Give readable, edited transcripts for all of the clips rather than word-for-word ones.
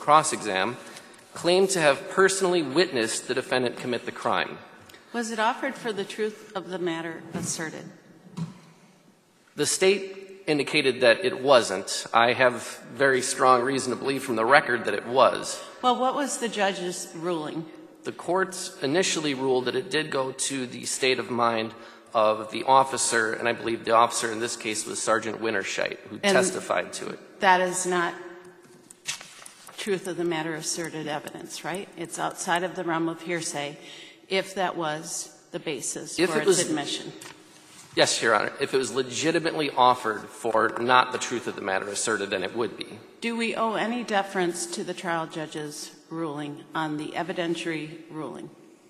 cross-exam, claimed to have personally witnessed the defendant commit the crime. Was it offered for the truth of the matter asserted? The State indicated that it wasn't. I have very strong reason to believe from the record that it was. Well, what was the judge's ruling? The court initially ruled that it did go to the state of mind of the officer, and I believe the officer in this case was Sergeant Winterscheid, who testified to it. That is not truth of the matter asserted evidence, right? It's outside of the realm of hearsay if that was the basis for its admission. Yes, Your Honor. If it was legitimately offered for not the truth of the matter asserted, then it would be. Do we owe any deference to the trial judge's ruling on the evidentiary ruling?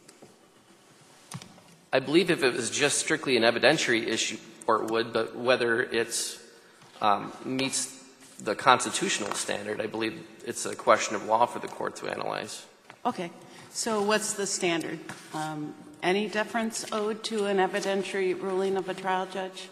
I believe if it was just strictly an evidentiary issue, or it would, but whether it meets the constitutional standard, I believe it's a question of law for the court to analyze. Okay. So what's the standard? Any deference owed to an evidentiary ruling of a trial judge?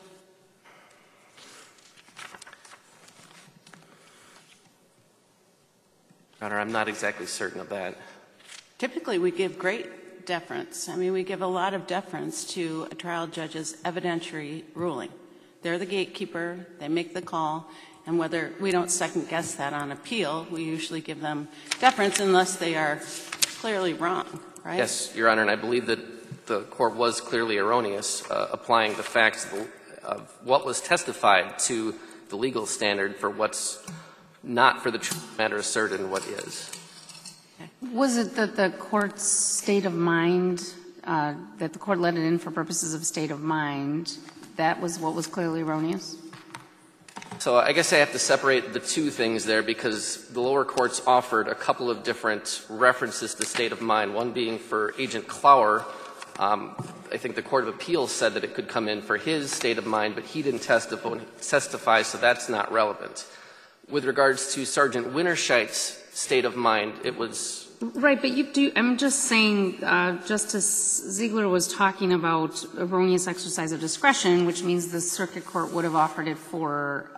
Your Honor, I'm not exactly certain of that. Typically, we give great deference. I mean, we give a lot of deference to a trial judge's evidentiary ruling. They're the gatekeeper. They make the call. And whether we don't second-guess that on appeal, we usually give them deference unless they are clearly wrong, right? Yes, Your Honor, and I believe that the court was clearly erroneous applying the facts of what was testified to the legal standard for what's not for the truth of the matter asserted and what is. Okay. Was it that the court's state of mind, that the court let it in for purposes of state of mind, that was what was clearly erroneous? So I guess I have to separate the two things there because the lower courts offered a couple of different references to state of mind, one being for Agent Clower. I think the Court of Appeals said that it could come in for his state of mind, but he didn't testify, so that's not relevant. With regards to Sergeant Winterscheid's state of mind, it was right, but you do. I'm just saying, Justice Ziegler was talking about erroneous exercise of discretion, which means the circuit court would have offered it for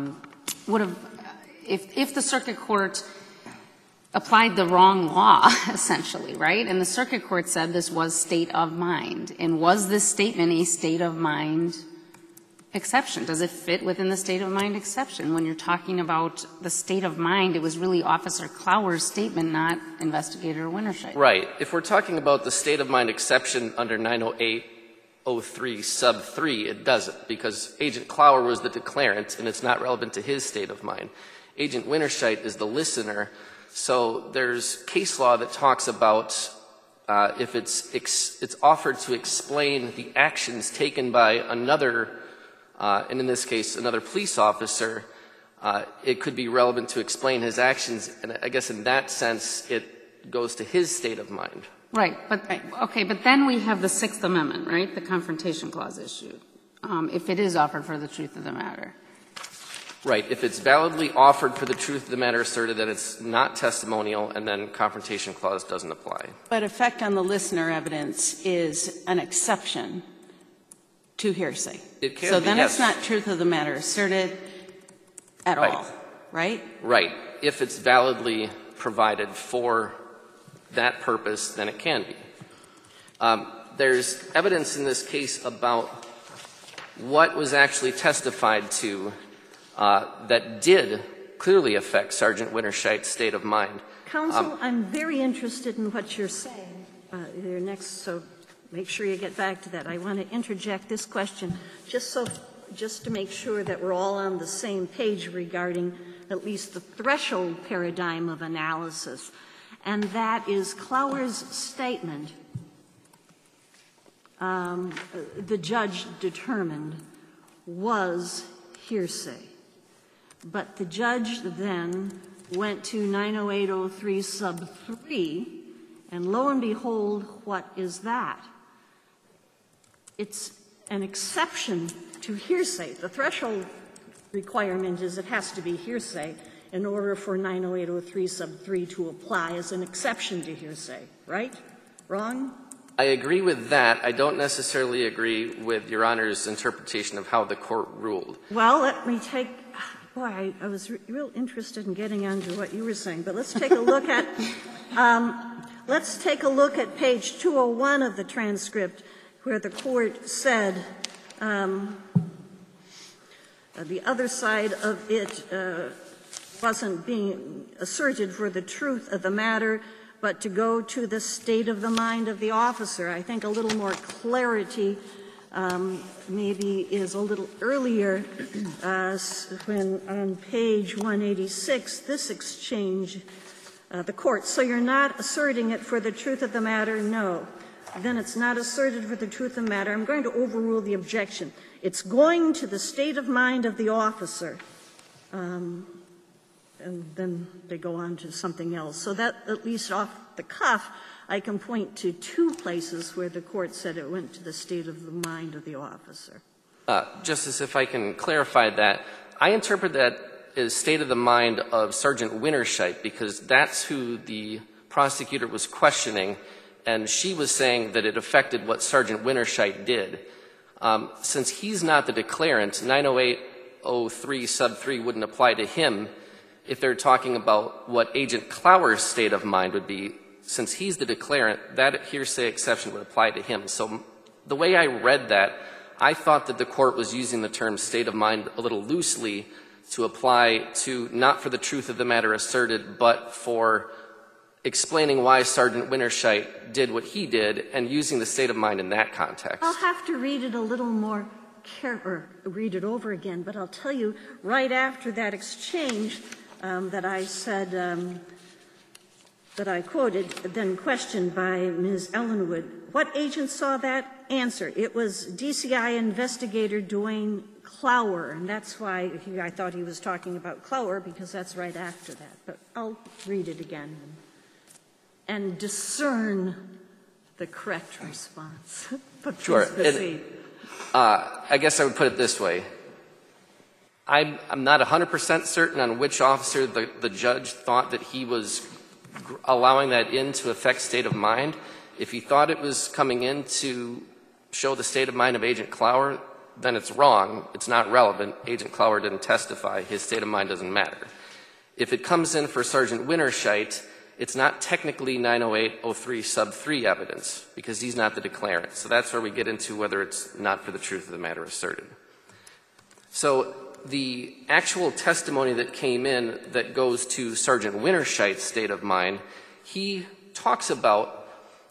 if the circuit court applied the wrong law, essentially, right? And the circuit court said this was state of mind. And was this statement a state of mind exception? Does it fit within the state of mind exception? When you're talking about the state of mind, it was really Officer Clower's statement, not Investigator Winterscheid. Right. If we're talking about the state of mind exception under 908.03 sub 3, it doesn't, because Agent Clower was the declarant, and it's not relevant to his state of mind. Agent Winterscheid is the listener. So there's case law that talks about if it's offered to explain the actions taken by another, and in this case, another police officer, it could be relevant to explain his actions. And I guess in that sense, it goes to his state of mind. Right. But, okay, but then we have the Sixth Amendment, right, the Confrontation Clause issue, if it is offered for the truth of the matter. Right. If it's validly offered for the truth of the matter asserted, that it's not testimonial, and then Confrontation Clause doesn't apply. But effect on the listener evidence is an exception to hearsay. It can so be, then yes. It's not truth of the matter asserted at Right. all, right? Right. If it's validly provided for that purpose, then it can be. There's evidence in this case about what was actually testified to that did clearly affect Sergeant Winterscheid's state of mind. Counsel, I'm very interested in what you're saying. You're next, so make sure you get back to that. I want to interject this question just to make sure that we're all on the same page regarding at least the threshold paradigm of analysis, and that is Clower's statement. The judge determined was hearsay. But the judge then went to 908.03 sub 3, and lo and behold, what is that? It's an exception to hearsay. The threshold requirement is it has to be hearsay in order for 908.03 sub 3 to apply as an exception to hearsay, right? Wrong? I agree with that. I don't necessarily agree with Your Honor's interpretation of how the court ruled. Well, let me take Boy, I was real interested in getting onto what you were saying, but let's take a look at page 201 of the transcript, where the court said the other side of it wasn't being asserted for the truth of the matter, but to go to the state of the mind of the officer. I think a little more clarity maybe is a little earlier when on page 186, this exchange, the court, so you're not asserting it for the truth of the matter? No. Then it's not asserted for the truth of the matter. I'm going to overrule the objection. It's going to the state of mind of the officer. And then they go on to something else. So that, at least off the cuff, I can point to two places where the court said it went to the state of the mind of the officer. Justice, if I can clarify that, I interpret that as state of the mind of Sergeant Winterscheid, because that's who the prosecutor was questioning, and she was saying that it affected what Sergeant Winterscheid did. Since he's not the declarant, 908.03 sub 3 wouldn't apply to him if they're talking about what Agent Clower's state of mind would be. Since he's the declarant, that hearsay exception would apply to him. So the way I read that, I thought that the court was using the term state of mind a little loosely to apply to not for the truth of the matter asserted, but for explaining why Sergeant Winterscheid did what he did and using the state of mind in that context. I'll have to read it a little more or read it over again, but I'll tell you right after that exchange that I said that I quoted, then questioned by Ms. Ellenwood, what agent saw that? Answer, it was DCI investigator Dwayne Clower, and that's why I thought he was talking about Clower, because that's right after that. But I'll read it again and discern the correct response. But sure. proceed. I guess I would put it this way. I'm not 100% certain on which officer the judge thought that he was allowing that in to affect state of mind. If he thought it was coming in to show the state of mind of Agent Clower, then it's wrong. It's not relevant. Agent Clower didn't testify. His state of mind doesn't matter. If it comes in for Sergeant Winterscheid, it's not technically 908.03 sub 3 evidence because he's not the declarant. So that's where we get into whether it's not for the truth of the matter asserted. So the actual testimony that came in that goes to Sergeant Winterscheid's state of mind, he talks about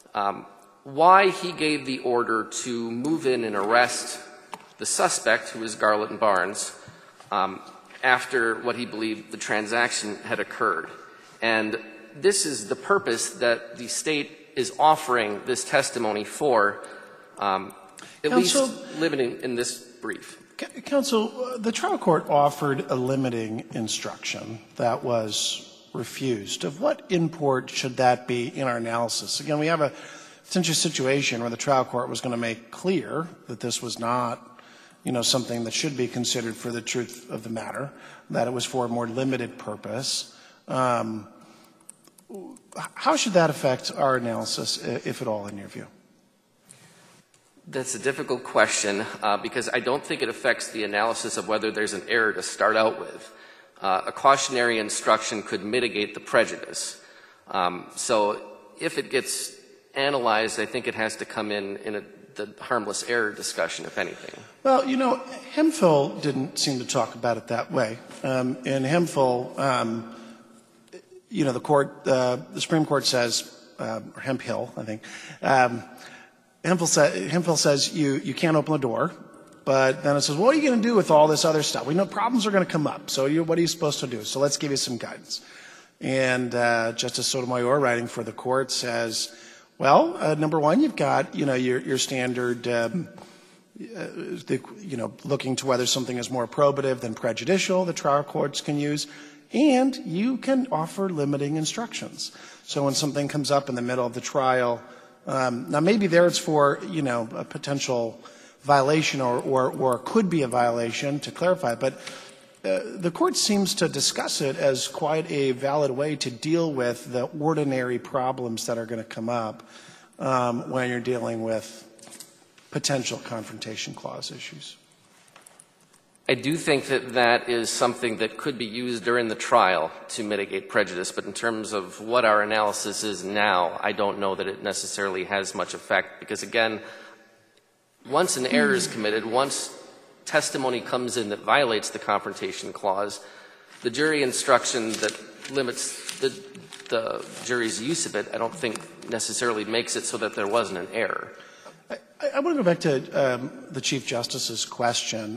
why he gave the order to move in and arrest the suspect, who is Garland Barnes, after what he believed the transaction had occurred. And this is the purpose that the state is offering this testimony for, at least limiting in this brief. Counsel, the trial court offered a limiting instruction that was refused. Of what import should that be in our analysis? Again, we have a potential situation where the trial court was going to make clear that this was not, something that should be considered for the truth of the matter, that it was for a more limited purpose. How should that affect our analysis, if at all, in your view? That's a difficult question because I don't think it affects the analysis of whether there's an error to start out with. A cautionary instruction could mitigate the prejudice. So if it gets analyzed, I think it has to come in the harmless error discussion, if anything. Well, Hemphill didn't seem to talk about it that way. In Hemphill, the Supreme Court says, or Hemphill, I think, Hemphill says you can't open the door, but then it says, what are you going to do with all this other stuff? We know problems are going to come up, so what are you supposed to do? So let's give you some guidance. And Justice Sotomayor, writing for the court, says, well, number one, you've got, your standard, looking to whether something is more probative than prejudicial, the trial courts can use, and you can offer limiting instructions. So when something comes up in the middle of the trial, now maybe there it's for, a potential violation or could be a violation to clarify, but the court seems to discuss it as quite a valid way to deal with the ordinary problems that are going to come up when you're dealing with potential confrontation clause issues. I do think that that is something that could be used during the trial to mitigate prejudice, but in terms of what our analysis is now, I don't know that it necessarily has much effect, because again, once an error is committed, once testimony comes in that violates the Confrontation Clause, the jury instruction that limits the jury's use of it, I don't think necessarily makes it so that there wasn't an error. I want to go back to the Chief Justice's question.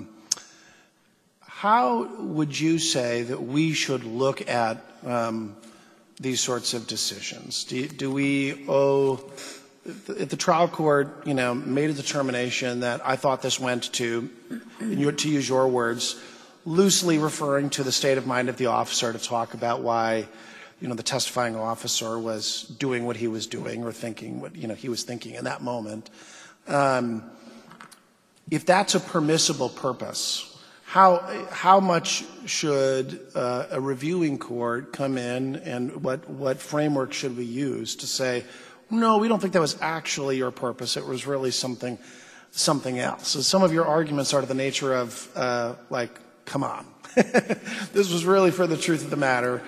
How would you say that we should look at these sorts of decisions? Do we owe, if the trial court, made a determination that I thought this went to use your words, loosely referring to the state of mind of the officer to talk about why, the testifying officer was doing what he was doing or thinking what, he was thinking in that moment. If that's a permissible purpose, how much should a reviewing court come in, and what framework should we use to say, no, we don't think that was actually your purpose, it was really something else? So some of your arguments are to the nature of, come on. This was really for the truth of the matter.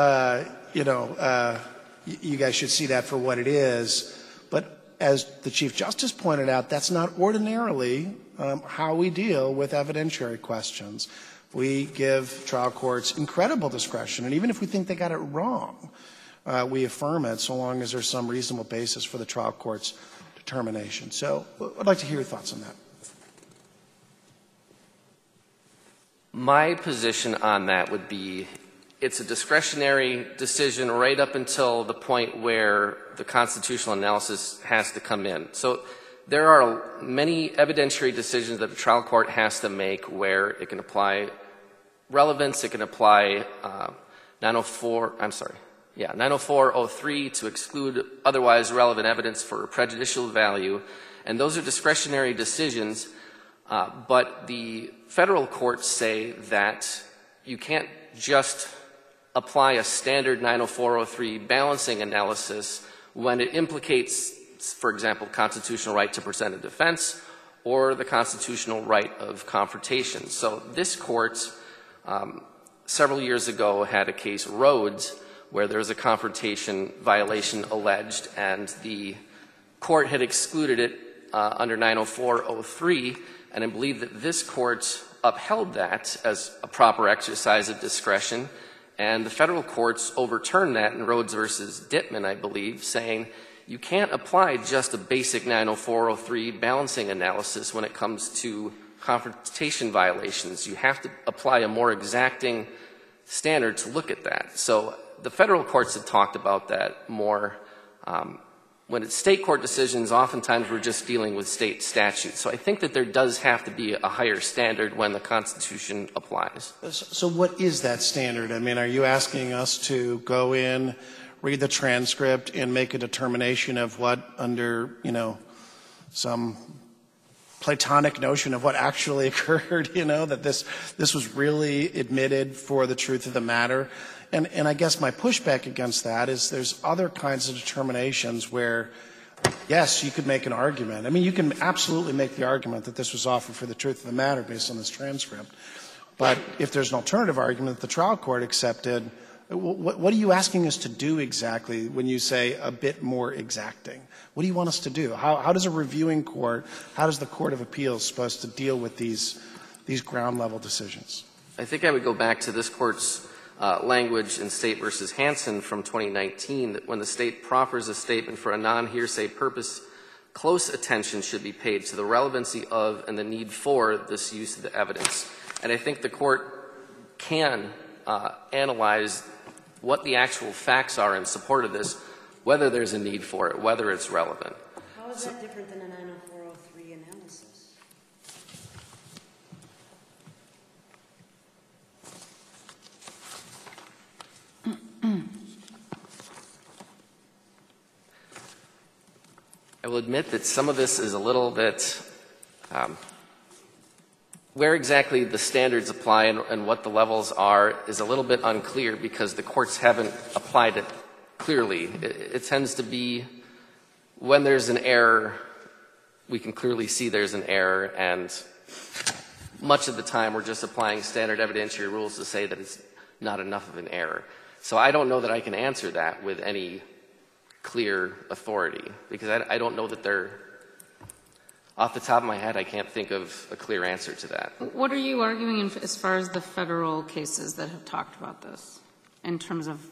You guys should see that for what it is. But as the Chief Justice pointed out, that's not ordinarily how we deal with evidentiary questions. We give trial courts incredible discretion, and even if we think they got it wrong, we affirm it so long as there's some reasonable basis for the trial court's determination. So I'd like to hear your thoughts on that. My position on that would be it's a discretionary decision right up until the point where the constitutional analysis has to come in. So there are many evidentiary decisions that the trial court has to make where it can apply relevance, it can apply 904-03 to exclude otherwise relevant evidence for prejudicial value, and those are discretionary decisions, but the federal courts say that you can't just apply a standard 904-03 balancing analysis when it implicates, for example, constitutional right to present a defense or the constitutional right of confrontation. So this court, several years ago, had a case, Rhodes, where there was a confrontation violation alleged, and the court had excluded it under 904-03, and I believe that this court upheld that as a proper exercise of discretion, and the federal courts overturned that in Rhodes versus Dittman, I believe, saying you can't apply just a basic 904-03 balancing analysis when it comes to confrontation violations. You have to apply a more exacting standard to look at that. So the federal courts have talked about that more. When it's state court decisions, oftentimes we're just dealing with state statutes. So I think that there does have to be a higher standard when the Constitution applies. So what is that standard? I mean, are you asking us to go in, read the transcript, and make a determination of what under, some Platonic notion of what actually occurred, that this was really admitted for the truth of the matter? And I guess my pushback against that is there's other kinds of determinations where, yes, you could make an argument. I mean, you can absolutely make the argument that this was offered for the truth of the matter based on this transcript. But if there's an alternative argument that the trial court accepted, what are you asking us to do exactly when you say a bit more exacting? What do you want us to do? How does a reviewing court, how does the Court of Appeals supposed to deal with these ground-level decisions? I think I would go back to this court's language in State versus Hansen from 2019, that when the state proffers a statement for a non-hearsay purpose, close attention should be paid to the relevancy of and the need for this use of the evidence. And I think the court can analyze what the actual facts are in support of this, whether there's a need for it, whether it's relevant. How is that different than a 904-03 analysis? I will admit that some of this is a little bit where exactly the standards apply and what the levels are is a little bit unclear because the courts haven't applied it clearly. It tends to be when there's an error, we can clearly see there's an error, and much of the time we're just applying standard evidentiary rules to say that it's not enough of an error. So I don't know that I can answer that with any clear authority, because I don't know that they're, off the top of my head, I can't think of a clear answer to that. What are you arguing as far as the federal cases that have talked about this, in terms of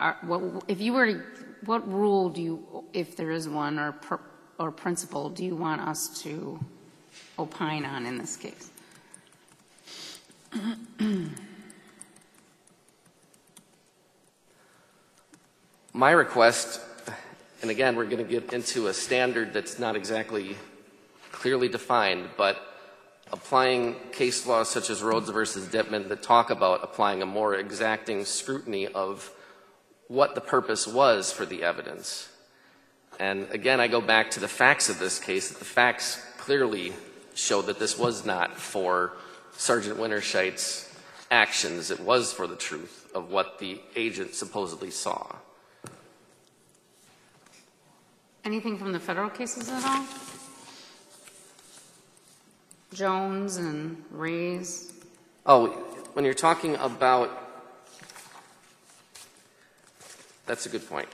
what rule do you, if there is one, or principle, do you want us to opine on in this case? My request, and again, we're going to get into a standard that's not exactly clearly defined, but applying case laws such as Rhodes versus Dittman that talk about applying a more exacting scrutiny of what the purpose was for the evidence. And again, I go back to the facts of this case, that the facts clearly show that this was not for Sergeant Winterscheid's actions. It was for the truth of what the agent supposedly saw. Anything from the federal cases at all? Jones and Reyes? Oh, when you're talking about, that's a good point.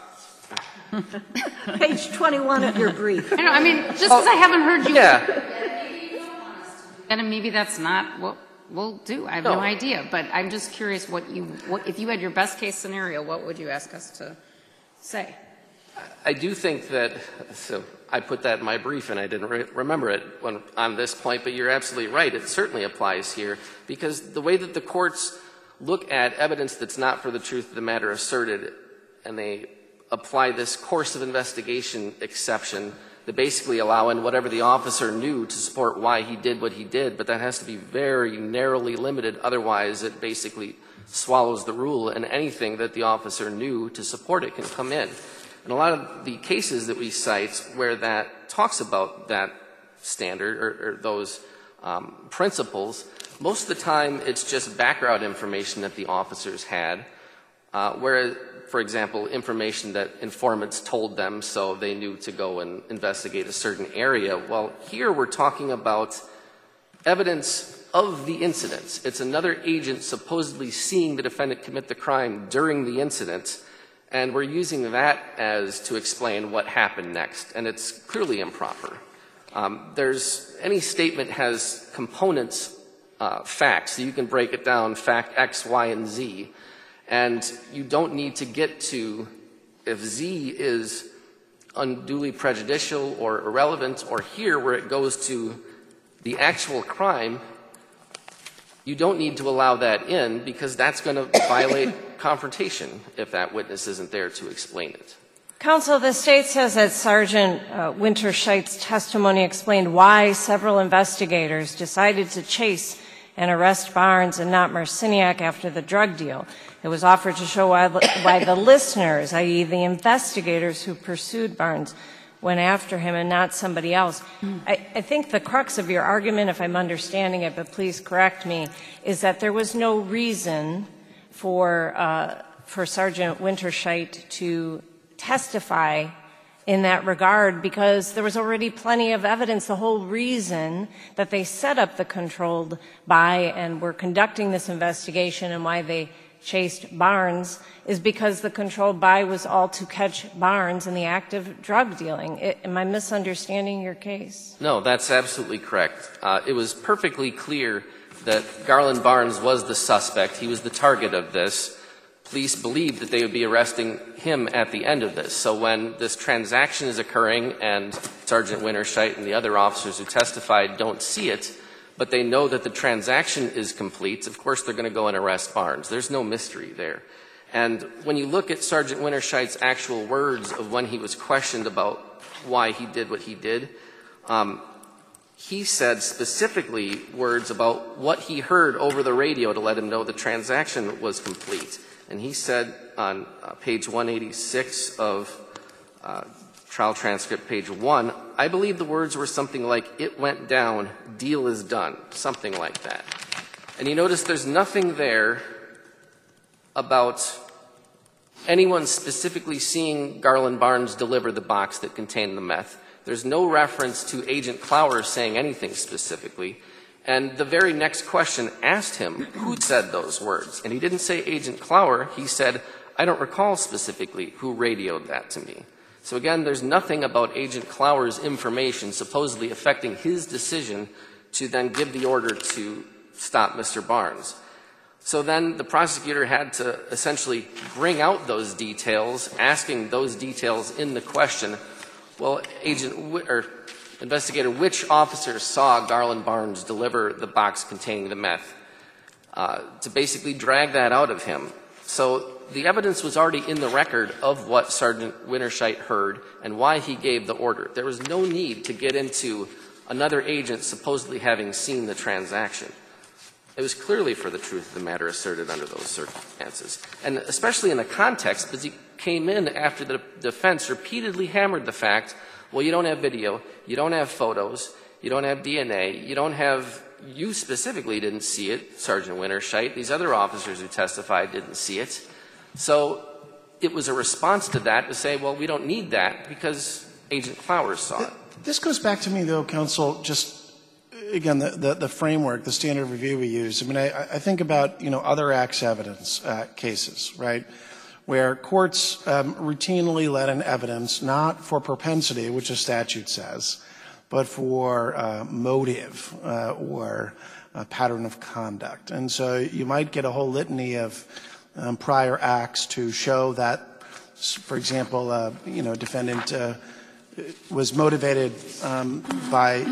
Page 21 of your brief. I know, I mean, just because I haven't heard you. Yeah. And maybe that's not what we'll do. I have no idea. But I'm just curious what if you had your best case scenario, what would you ask us to say? I do think that, so I put that in my brief and I didn't remember it on this point, but you're absolutely right. It certainly applies here, because the way that the courts look at evidence that's not for the truth of the matter asserted, and they apply this course of investigation exception that basically allow in whatever the officer knew to support why he did what he did, but that has to be very narrowly limited. Otherwise, it basically swallows the rule, and anything that the officer knew to support it can come in. And a lot of the cases that we cite where that talks about that standard or those principles, most of the time it's just background information that the officers had, whereas, for example, information that informants told them so they knew to go and investigate a certain area. Well, here we're talking about evidence of the incidents. It's another agent supposedly seeing the defendant commit the crime during the incident, and we're using that as to explain what happened next, and it's clearly improper. Any statement has components, facts, so you can break it down, fact X, Y, and Z, and you don't need to get to if Z is unduly prejudicial or irrelevant, or here where it goes to the actual crime, you don't need to allow that in, because that's going to violate confrontation if that witness isn't there to explain it. Counsel, the state says that Sergeant Winterscheid's testimony explained why several investigators decided to chase and arrest Barnes and not Marciniak after the drug deal. It was offered to show why the listeners, i.e. the investigators who pursued Barnes, went after him and not somebody else. I think the crux of your argument, if I'm understanding it, but please correct me, is that there was no reason for Sergeant Winterscheid to testify in that regard, because there was already plenty of evidence. The whole reason that they set up the controlled buy and were conducting this investigation and why they chased Barnes is because the controlled buy was all to catch Barnes in the act of drug dealing. Am I misunderstanding your case? No, that's absolutely correct. It was perfectly clear that Garland Barnes was the suspect. He was the target of this. Police believed that they would be arresting him at the end of this. So when this transaction is occurring and Sergeant Winterscheid and the other officers who testified don't see it, but they know that the transaction is complete, of course they're going to go and arrest Barnes. There's no mystery there. And when you look at Sergeant Winterscheid's actual words of when he was questioned about why he did what he did, he said specifically words about what he heard over the radio to let him know the transaction was complete. And he said on page 186 of trial transcript, page 1, I believe the words were something like, "It went down, deal is done," something like that. And you notice there's nothing there about anyone specifically seeing Garland Barnes deliver the box that contained the meth. There's no reference to Agent Clower saying anything specifically. And the very next question asked him who said those words. And he didn't say Agent Clower. He said, I don't recall specifically who radioed that to me. So again, there's nothing about Agent Clower's information supposedly affecting his decision to then give the order to stop Mr. Barnes. So then the prosecutor had to essentially bring out those details, asking those details in the question, well, investigator, which officer saw Garland Barnes deliver the box containing the meth? To basically drag that out of him. So the evidence was already in the record of what Sergeant Winterscheid heard and why he gave the order. There was no need to get into another agent supposedly having seen the transaction. It was clearly for the truth of the matter asserted under those circumstances. And especially in the context, because he came in after the defense repeatedly hammered the fact, well, you don't have video, you don't have photos, you don't have DNA, you specifically didn't see it, Sergeant Winterscheid. These other officers who testified didn't see it. So it was a response to that to say, well, we don't need that because Agent Clower saw it. This goes back to me, though, counsel, just again, the framework, the standard review we use. I mean, I think about, other acts evidence cases, right, where courts routinely let in evidence not for propensity, which the statute says, but for motive or a pattern of conduct. And so you might get a whole litany of prior acts to show that, for example, a defendant was motivated by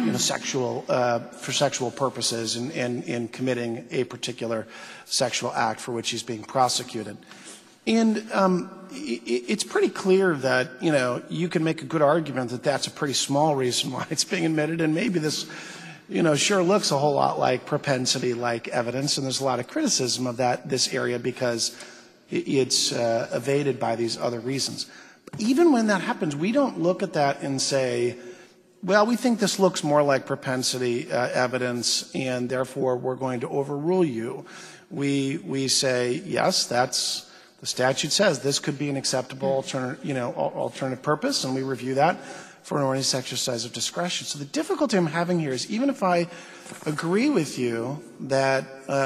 for sexual purposes in committing a particular sexual act for which he's being prosecuted. And it's pretty clear that you can make a good argument that that's a pretty small reason why it's being admitted, and maybe this sure looks a whole lot like propensity-like evidence, and there's a lot of criticism of this area because it's evaded by these other reasons. Even when that happens, we don't look at that and say, well, we think this looks more like propensity evidence, and therefore we're going to overrule you. We say, yes, the statute says this could be an acceptable alternative purpose, and we review that for an ordinance exercise of discretion. So the difficulty I'm having here is, even if I agree with you that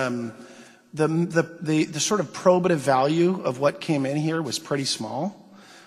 the sort of probative value of what came in here was pretty small,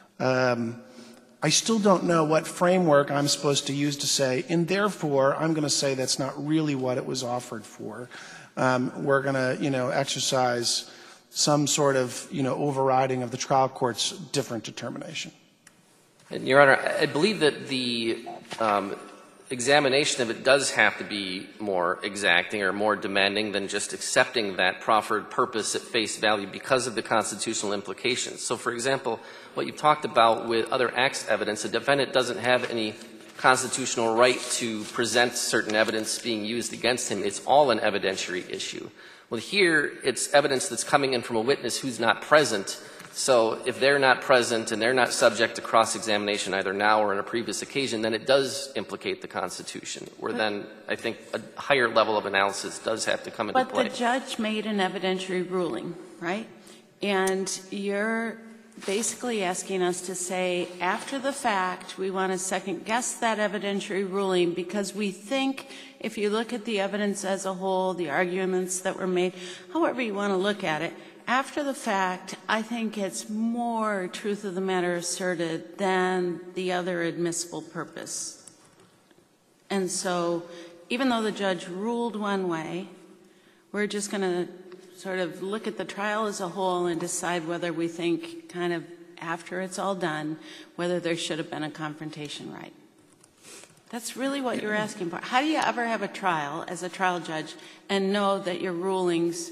I still don't know what framework I'm supposed to use to say, and therefore I'm going to say that's not really what it was offered for. We're going to, exercise some sort of, overriding of the trial court's different determination. And, Your Honor, I believe that the examination of it does have to be more exacting or more demanding than just accepting that proffered purpose at face value because of the constitutional implications. So, for example, what you've talked about with other acts evidence, a defendant doesn't have any constitutional right to present certain evidence being used against him. It's all an evidentiary issue. Well, here it's evidence that's coming in from a witness who's not present. So if they're not present and they're not subject to cross-examination either now or on a previous occasion, then it does implicate the Constitution, where then I think a higher level of analysis does have to come into play. But the judge made an evidentiary ruling, right? And you're basically asking us to say, after the fact, we want to second-guess that evidentiary ruling because we think if you look at the evidence as a whole, the arguments that were made, however you want to look at it, after the fact, I think it's more truth of the matter asserted than the other admissible purpose. And so even though the judge ruled one way, we're just going to sort of look at the trial as a whole and decide whether we think kind of after it's all done, whether there should have been a confrontation right. That's really what you're asking for. How do you ever have a trial as a trial judge and know that your rulings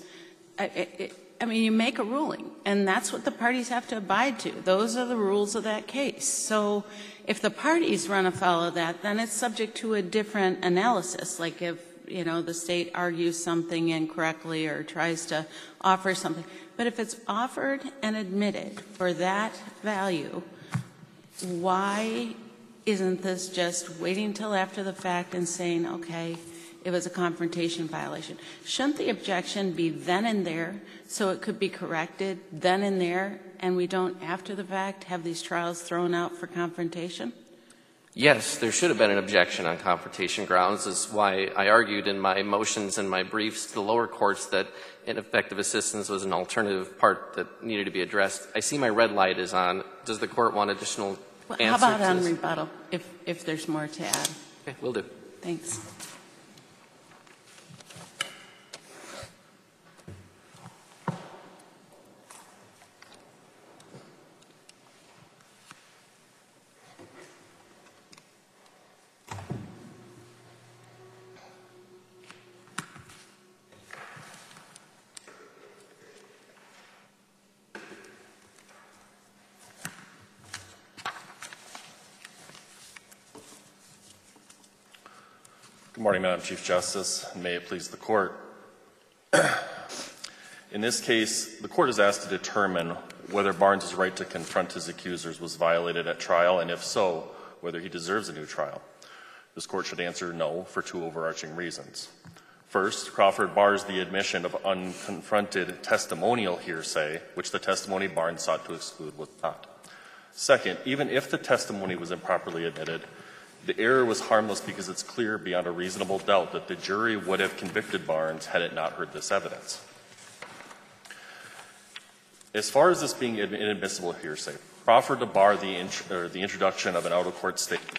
you make a ruling, and that's what the parties have to abide to. Those are the rules of that case. So if the parties run afoul of that, then it's subject to a different analysis, like if, the state argues something incorrectly or tries to offer something. But if it's offered and admitted for that value, why isn't this just waiting till after the fact and saying, okay, it was a confrontation violation? Shouldn't the objection be then and there so it could be corrected then and there, and we don't, after the fact, have these trials thrown out for confrontation? Yes, there should have been an objection on confrontation grounds. This is why I argued in my motions and my briefs to the lower courts that ineffective assistance was an alternative part that needed to be addressed. I see my red light is on. Does the court want additional Well, answers? how about to on this? rebuttal, if there's more to add? Okay, will do. Thanks. Good morning, Madam Chief Justice, and may it please the Court. In this case, the Court is asked to determine whether Barnes' right to confront his accusers was violated at trial, and if so, whether he deserves a new trial. This Court should answer no for two overarching reasons. First, Crawford bars the admission of unconfronted testimonial hearsay, which the testimony Barnes sought to exclude was not. Second, even if the testimony was improperly admitted, the error was harmless because it's clear beyond a reasonable doubt that the jury would have convicted Barnes had it not heard this evidence. As far as this being inadmissible hearsay, Crawford to bar the introduction of an out-of-court statement.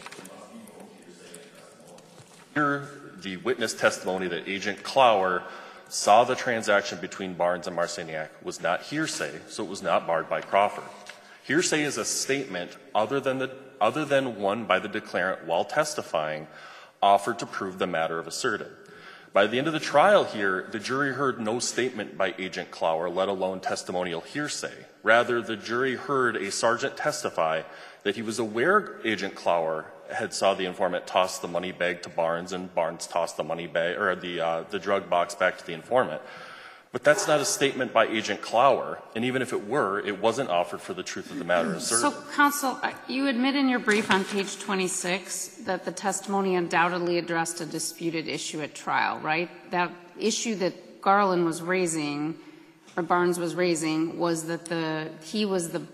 Here, the witness testimony that Agent Clower saw the transaction between Barnes and Marciniak was not hearsay, so it was not barred by Crawford. Hearsay is a statement other than one by the declarant while testifying, offered to prove the matter of asserted. By the end of the trial here, the jury heard no statement by Agent Clower, let alone testimonial hearsay. Rather, the jury heard a sergeant testify that he was aware Agent Clower had saw the informant toss the money bag to Barnes, and Barnes tossed the money bag or the drug box back to the informant. But that's not a statement by Agent Clower, and even if it were, it wasn't offered for the truth of the matter asserted. So, counsel, you admit in your brief on page 26 that the testimony undoubtedly addressed a disputed issue at trial, right? That issue that Garland was raising, or Barnes was raising, was that he was the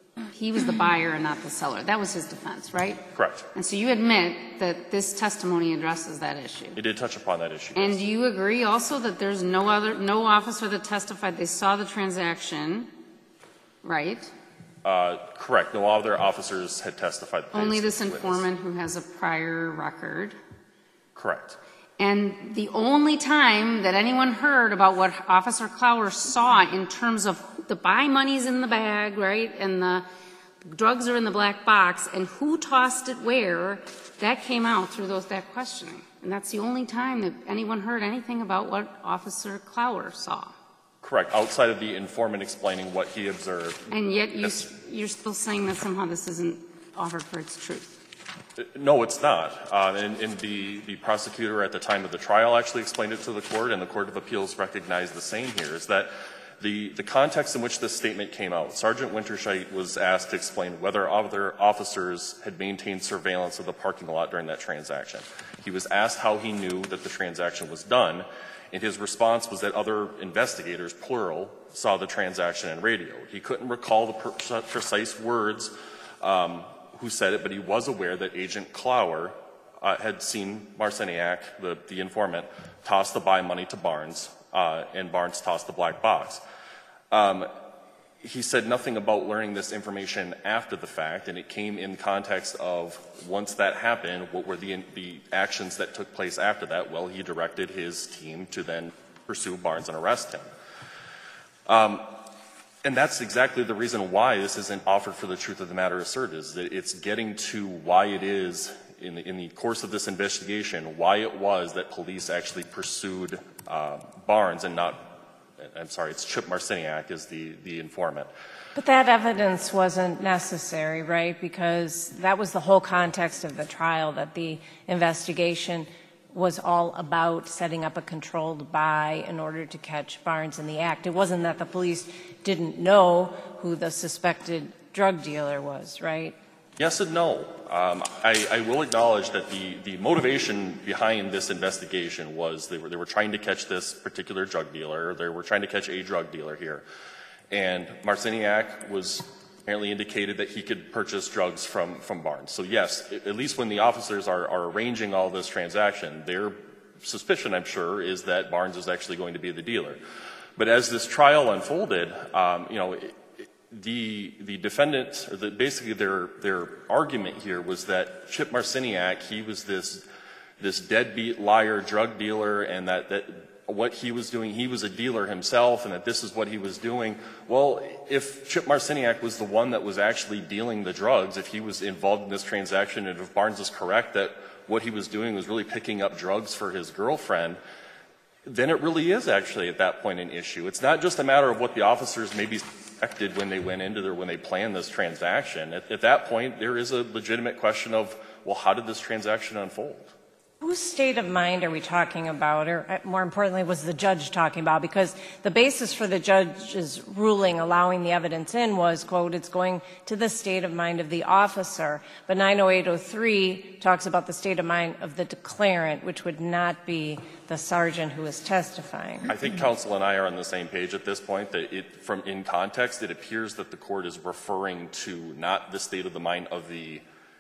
buyer and not the seller. That was his defense, right? Correct. And so you admit that this testimony addresses that issue. It did touch upon that issue. And yes. do you agree also that there's no officer that testified they saw the transaction, right? Correct. No other officers had testified. Only this informant who has a prior record. Correct. And the only time that anyone heard about what Officer Clower saw in terms of the buy money's in the bag, right, and the drugs are in the black box, and who tossed it where, that came out through that questioning. And that's the only time that anyone heard anything about what Officer Clower saw. Correct. Outside of the informant explaining what he observed. And yet Yes. you're still saying that somehow this isn't offered for its truth. No, it's not. And the prosecutor at the time of the trial actually explained it to the court, and the Court of Appeals recognized the same here, is that the context in which this statement came out, Sergeant Winterscheid was asked to explain whether other officers had maintained surveillance of the parking lot during that transaction. He was asked how he knew that the transaction was done, and his response was that other investigators, plural, saw the transaction and radioed. He couldn't recall the precise words who said it, but he was aware that Agent Clower had seen Marciniak, the informant, toss the buy money to Barnes, and Barnes tossed the black box. He said nothing about learning this information after the fact, and it came in context of once that happened, what were the actions that took place after that? Well, he directed his team to then pursue Barnes and arrest him. And that's exactly the reason why this isn't offered for the truth of the matter asserted, is that it's getting to why it is, in the course of this investigation, why it was that police actually pursued Barnes and not, I'm sorry, it's Chip Marciniak is the informant. But that evidence wasn't necessary, right? Because that was the whole context of the trial, that the investigation was all about setting up a controlled buy in order to catch Barnes in the act. It wasn't that the police didn't know who the suspected drug dealer was, right? Yes and no. I will acknowledge that the motivation behind this investigation was they were trying to catch this particular drug dealer. They were trying to catch a drug dealer here. And Marciniak was apparently indicated that he could purchase drugs from Barnes. So yes, at least when the officers are arranging all this transaction, their suspicion, I'm sure, is that Barnes is actually going to be the dealer. But as this trial unfolded, the defendant, or basically their argument here was that Chip Marciniak, he was this deadbeat liar, drug dealer, and that what he was doing, he was a dealer himself, and that this is what he was doing. Well, if Chip Marciniak was the one that was actually dealing the drugs, if he was involved in this transaction, and if Barnes is correct that what he was doing was really picking up drugs for his girlfriend, then it really is actually at that point an issue. It's not just a matter of what the officers maybe suspected when they went into when they planned this transaction. At that point, there is a legitimate question of, well, how did this transaction unfold? Whose state of mind are we talking about, or more importantly, was the judge talking about? Because the basis for the judge's ruling allowing the evidence in was, quote, it's going to the state of mind of the officer. But 90803 talks about the state of mind of the declarant, which would not be the sergeant who is testifying. I think counsel and I are on the same page at this point, that in context, it appears that the court is referring to not the state of the mind of the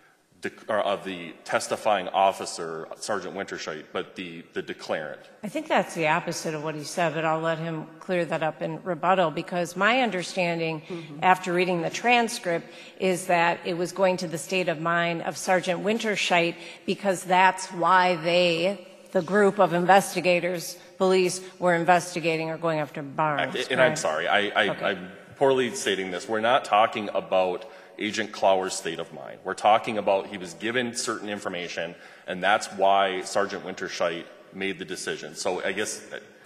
testifying officer, Sergeant Winterscheidt, but the declarant. I think that's the opposite of what he said, but I'll let him clear that up in rebuttal, because my understanding after reading the transcript is that it was going to the state of mind of Sergeant Winterscheidt, because that's why the group of investigators, police, were investigating or going after Barnes. And I'm sorry, I'm poorly stating this. We're not talking about Agent Clower's state of mind. We're talking about he was given certain information, and that's why Sergeant Winterscheidt made the decision. So I guess...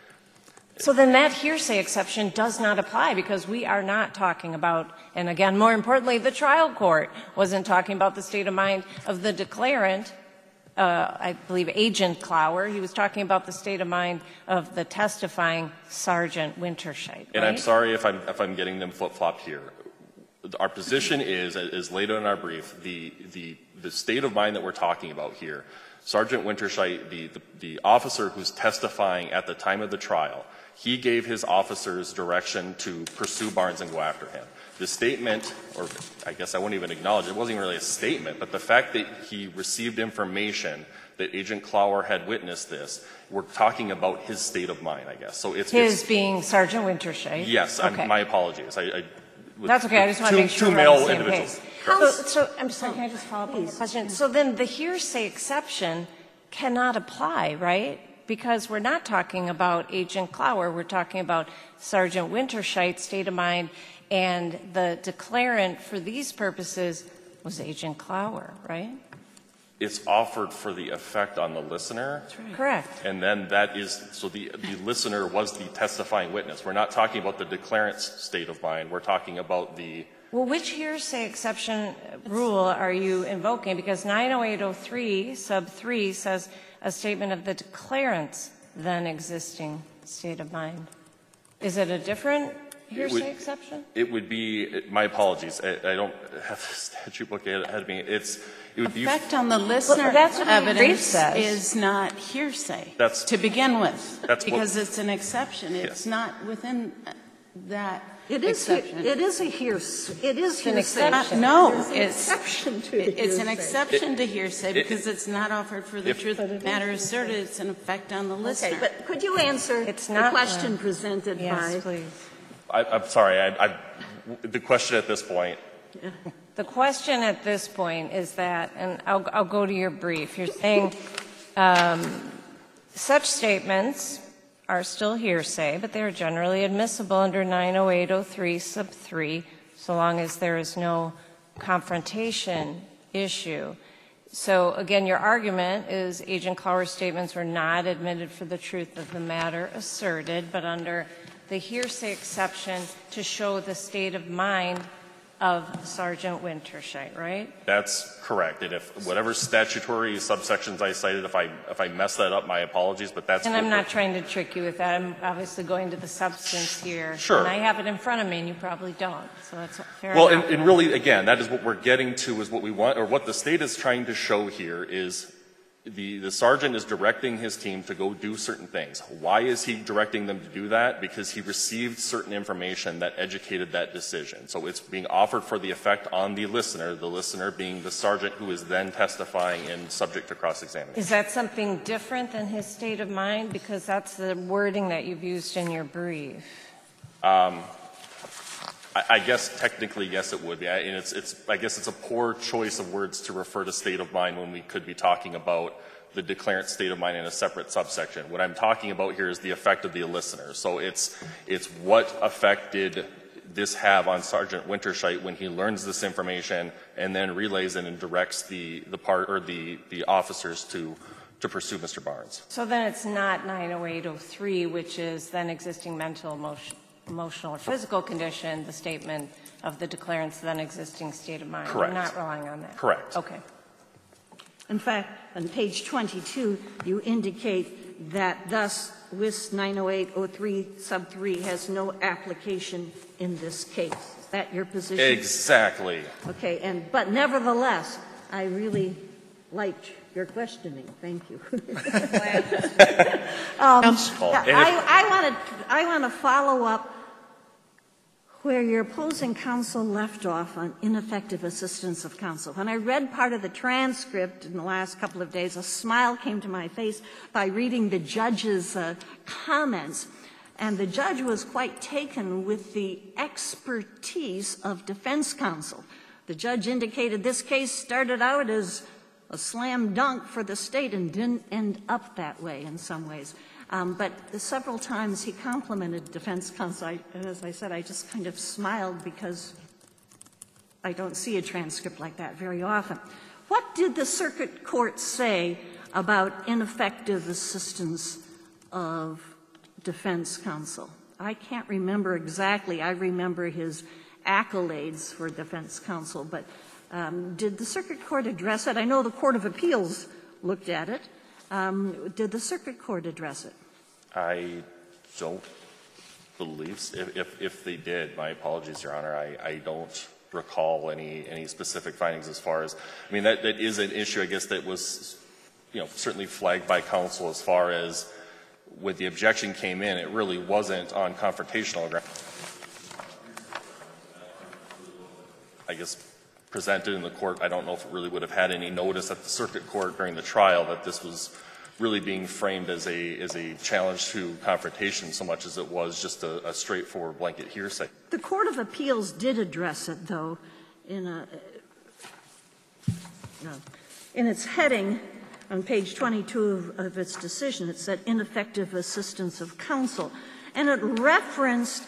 So then that hearsay exception does not apply, because we are not talking about, and again, more importantly, the trial court wasn't talking about the state of mind of the declarant, I believe Agent Clower. He was talking about the state of mind of the testifying Sergeant Winterscheidt. Right? And I'm sorry if I'm getting them flip-flopped here. Our position is, as laid out in our brief, the state of mind that we're talking about here, Sergeant Winterscheidt, the officer who's testifying at the time of the trial, he gave his officers direction to pursue Barnes and go after him. The statement, or I guess I wouldn't even acknowledge it, wasn't even really a statement, but the fact that he received information that Agent Clower had witnessed this, we're talking about his state of mind, I guess. So it's being Sergeant Winterscheidt? Yes, okay. My apologies. That's okay. I just want to make sure two we're on male the same individuals. page. So I'm sorry. Can I just follow up on the question? So then the hearsay exception cannot apply, right? Because we're not talking about Agent Clower. We're talking about Sergeant Winterscheidt's state of mind, and the declarant for these purposes was Agent Clower, right? It's offered for the effect on the listener. That's right. Correct. And then that is, so the listener was the testifying witness. We're not talking about the declarant's state of mind. We're talking about the... Well, which hearsay exception rule are you invoking? Because 90803 sub 3 says a statement of the declarant's then existing state of mind. Is it a different hearsay exception? It would be, my apologies, I don't have the statute book ahead of me. It would be effect on the listener evidence is not hearsay to begin with, because it's an exception. It's not within that exception. It is a hearsay. It is an exception. No, it's an exception to hearsay because it's not offered for the truth of the matter asserted. It's an effect on the listener. Okay, but could you answer the question presented by? Yes, please. I'm sorry. The question at this point. The question at this point is that, and I'll go to your brief. You're saying such statements are still hearsay, but they are generally admissible under 90803 sub 3, so long as there is no confrontation issue. So, again, your argument is Agent Clower's statements were not admitted for the truth of the matter asserted, but under the hearsay exception to show the state of mind of Sergeant Winterscheidt, right? That's correct. And if whatever statutory subsections I cited, if I mess that up, my apologies, but that's... And I'm not trying to trick you with that. I'm obviously going to the substance here. Sure. And I have it in front of me, and you probably don't. So that's fair well, enough. and really, again, that is what we're getting to, is what we want, or what the state is trying to show here is the sergeant is directing his team to go do certain things. Why is he directing them to do that? Because he received certain information that educated that decision. So it's being offered for the effect on the listener being the sergeant who is then testifying and subject to cross-examination. Is that something different than his state of mind? Because that's the wording that you've used in your brief. I guess technically, yes, it would be. I guess it's a poor choice of words to refer to state of mind when we could be talking about the declarant's state of mind in a separate subsection. What I'm talking about here is the effect of the listener. So it's what effect did this have on Sergeant Winterscheidt when he learns this information and then relays it and directs the officers to pursue Mr. Barnes. So then it's not 90803, which is then existing mental, emotional or physical condition, the statement of the declarant's then existing state of mind. Correct. We're not relying on that. Correct. Okay. In fact, on page 22, you indicate that thus WIS 90803 sub 3 has no application in this case. Is that your position? Exactly. Okay, but nevertheless, I really liked your questioning. Thank you. I want to follow up where your opposing counsel left off on ineffective assistance of counsel. When I read part of the transcript in the last couple of days, a smile came to my face by reading the judge's comments. And the judge was quite taken with the expertise of defense counsel. The judge indicated this case started out as a slam dunk for the state and didn't end up that way in some ways. But several times he complimented defense counsel. And as I said, I just kind of smiled because I don't see a transcript like that very often. What did the circuit court say about ineffective assistance of defense counsel? I can't remember exactly. I remember his accolades for defense counsel, but did the circuit court address it? I know the Court of Appeals looked at it. Did the circuit court address it? I don't believe so. If they did, my apologies, Your Honor. I don't recall any specific findings as far as, I mean, that is an issue, I guess, that was, certainly flagged by counsel as far as when the objection came in, it really wasn't on confrontational ground. I guess presented in the court, I don't know if it really would have had any notice at the circuit court during the trial that this was really being framed as a challenge to confrontation so much as it was just a straightforward blanket hearsay. The Court of Appeals did address it, though, in its heading on page 22 of its decision. It said ineffective assistance of counsel. And it referenced,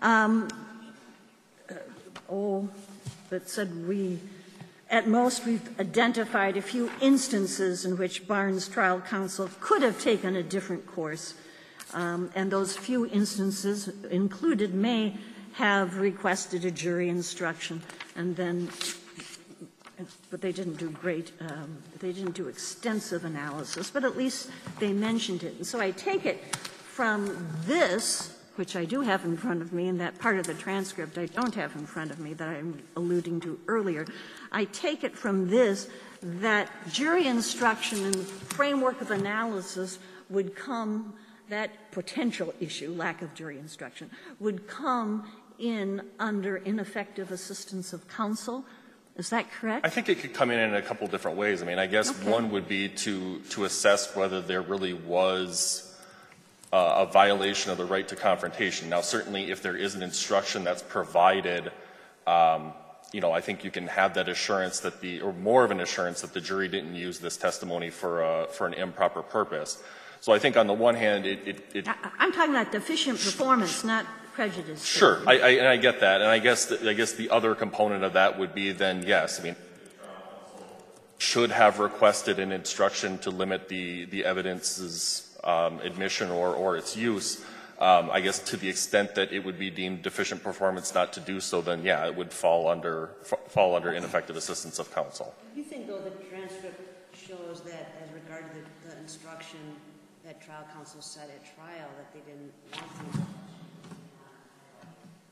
it said at most we've identified a few instances in which Barnes trial counsel could have taken a different course. And those few instances included may have requested a jury instruction and then, but they didn't do they didn't do extensive analysis, but at least they mentioned it. And so I take it from this, which I do have in front of me, and that part of the transcript I don't have in front of me that I'm alluding to earlier. I take it from this that jury instruction in the framework of analysis would come, that potential issue, lack of jury instruction, would come in under ineffective assistance of counsel. Is that correct? I think it could come in a couple different ways. I mean, I guess one would be to assess whether there really was a violation of the right to confrontation. Now, certainly if there is an instruction that's provided, I think you can have that assurance that or more of an assurance that the jury didn't use this testimony for an improper purpose. So I think on the one hand, I'm talking about deficient performance, not prejudice. Sure, I get that, and I guess the other component of that would be then yes, I mean, should have requested an instruction to limit the evidence's admission or its use. I guess to the extent that it would be deemed deficient performance not to do so, then yeah, it would fall under ineffective assistance of counsel. Do you think, though, the transcript shows that, as regard to the instruction that trial counsel said at trial, that they didn't want to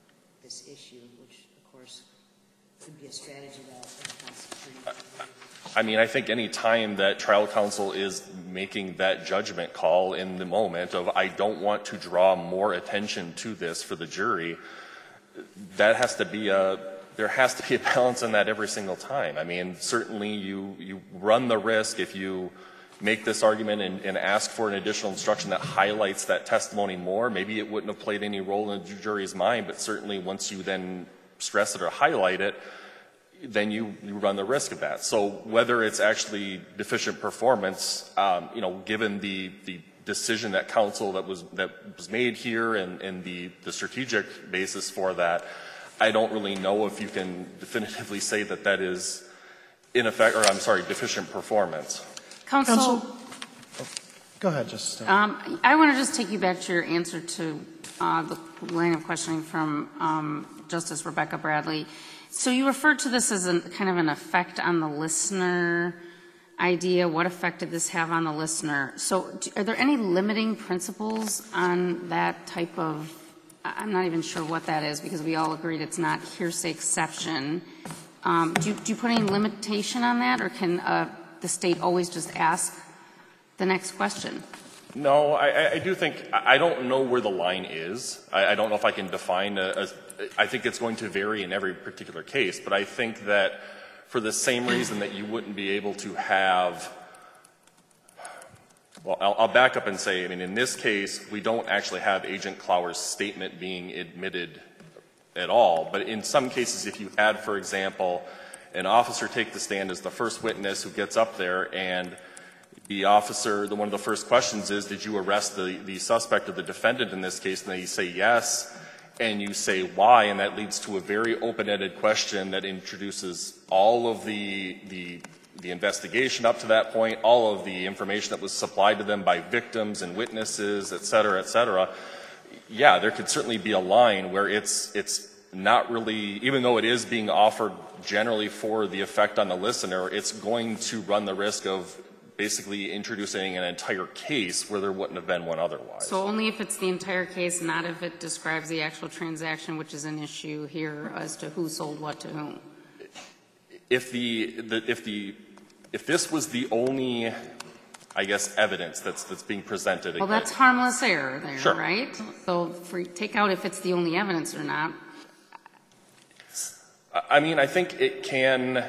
this issue, which, of course, could be a strategy that the defense attorney I mean, I think any time that trial counsel is making that judgment call in the moment of, I don't want to draw more attention to this for the jury, that has to be there has to be a balance in that every single time. I mean, certainly you run the risk if you make this argument and ask for an additional instruction that highlights that testimony more. Maybe it wouldn't have played any role in the jury's mind, but certainly once you then stress it or highlight it, then you run the risk of that. So whether it's actually deficient performance, given the decision that counsel that was made here and the strategic basis for that, I don't really know if you can definitively say that that is deficient performance. Counsel, go ahead, Justice. I want to just take you back to your answer to the line of questioning from Justice Rebecca Bradley. So you referred to this as kind of an effect on the listener idea. What effect did this have on the listener? So are there any limiting principles on that type of, I'm not even sure what that is because we all agreed it's not hearsay exception. Do you put any limitation on that, or can the state always just ask the next question? No, I do think, I don't know where the line is. I don't know if I can define I think it's going to vary in every particular case, but I think that for the same reason that you wouldn't be able to have, well, I'll back up and say, I mean, in this case, we don't actually have Agent Clower's statement being admitted at all, but in some cases, if you had, for example, an officer take the stand as the first witness who gets up there, and the officer, one of the first questions is, did you arrest the suspect or the defendant in this case? And they say yes, and you say why, and that leads to a very open-ended question that introduces all of the investigation up to that point, all of the information that was supplied to them by victims and witnesses, et cetera, yeah, there could certainly be a line where it's not really, even though it is being offered generally for the effect on the listener, it's going to run the risk of basically introducing an entire case where there wouldn't have been one otherwise. So only if it's the entire case, not if it describes the actual transaction, which is an issue here as to who sold what to whom. If this was the only, I guess, evidence that's being presented. Well, that's harmless error there, sure. Right? So take out if it's the only evidence or not. I mean, I think it can.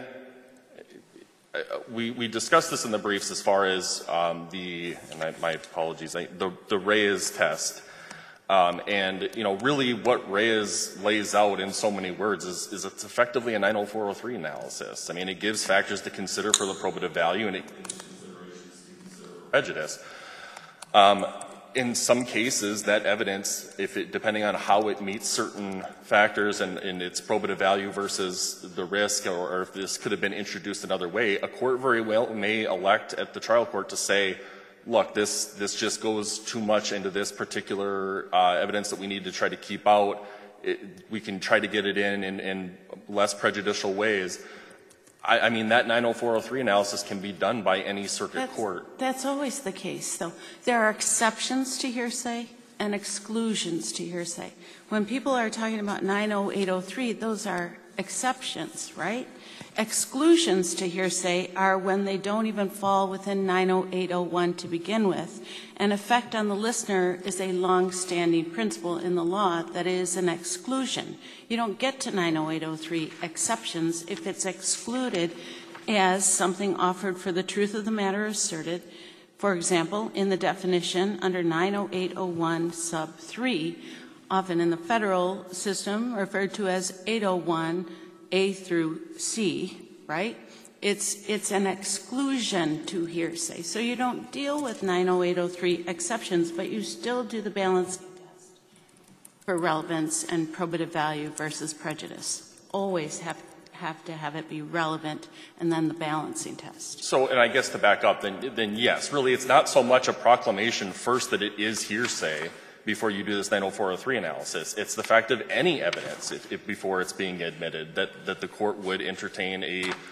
We discussed this in the briefs as far as my apologies, the Reyes test. And, really what Reyes lays out in so many words is it's effectively a 90403 analysis. I mean, it gives factors to consider for the probative value, and it gives considerations to consider for prejudice. In some cases, that evidence, depending on how it meets certain factors and its probative value versus the risk, or if this could have been introduced another way, a court very well may elect at the trial court to say, look, this just goes too much into this particular evidence that we need to try to keep out. We can try to get it in less prejudicial ways. I mean, that 90403 analysis can be done by any circuit court. That's always the case, though. There are exceptions to hearsay and exclusions to hearsay. When people are talking about 90803, those are exceptions, right? Exclusions to hearsay are when they don't even fall within 90801 to begin with. An effect on the listener is a long-standing principle in the law that is an exclusion. You don't get to 90803 exceptions if it's excluded as something offered for the truth of the matter asserted. For example, in the definition under 90801 sub 3, often in the federal system referred to as 801 A through C, right? It's an exclusion to hearsay. So you don't deal with 90803 exceptions, but you still do the balancing test for relevance and probative value versus prejudice. Always have to have it be relevant, and then the balancing test. So, and I guess to back up, then yes, really it's not so much a proclamation first that it is hearsay before you do this 90403 analysis. It's the fact of any evidence before it's being admitted that the court would entertain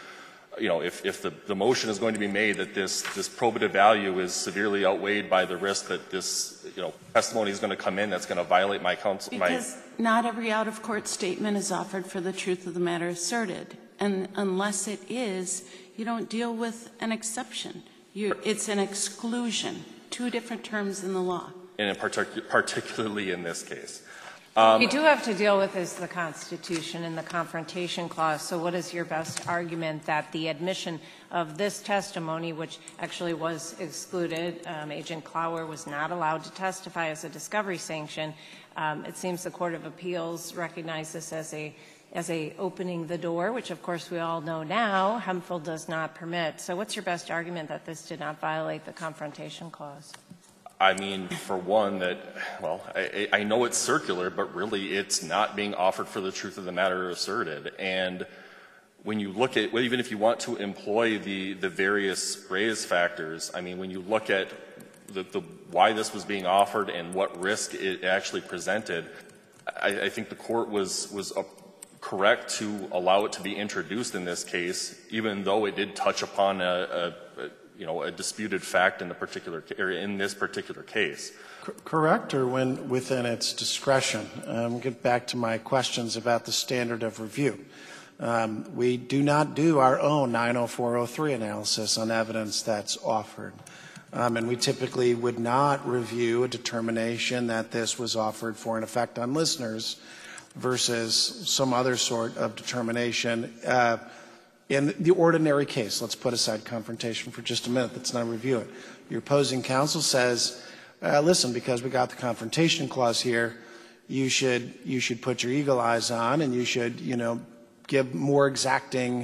if the motion is going to be made that this probative value is severely outweighed by the risk that this, testimony is going to come in that's going to violate my counsel. Because not every out-of-court statement is offered for the truth of the matter asserted. And unless it is, you don't deal with an exception. It's an exclusion, two different terms in the law. And particularly in this case. You do have to deal with is the Constitution and the Confrontation Clause. So what is your best argument that the admission of this testimony, which actually was excluded, Agent Clower was not allowed to testify as a discovery sanction. It seems the Court of Appeals recognized this as a opening the door, which of course we all know now Hemphill does not permit. So what's your best argument that this did not violate the Confrontation Clause? I mean, for one, that, well, I know it's circular, but really it's not being offered for the truth of the matter asserted. And when you look at, well, even if you want to employ the various Reyes factors, I mean, when you look at why this was being offered and what risk it actually presented, I think the court was correct to allow it to be introduced in this case, even though it did touch upon a disputed fact in the particular area in this particular case. Correct, or when within its discretion. Get back to my questions about the standard of review. We do not do our own 90403 analysis on evidence that's offered. And we typically would not review a determination that this was offered for an effect on listeners versus some other sort of determination. In the ordinary case, let's put aside confrontation for just a minute. Let's not review it. Your opposing counsel says, listen, because we got the confrontation clause here, you should put your eagle eyes on and you should, give a more exacting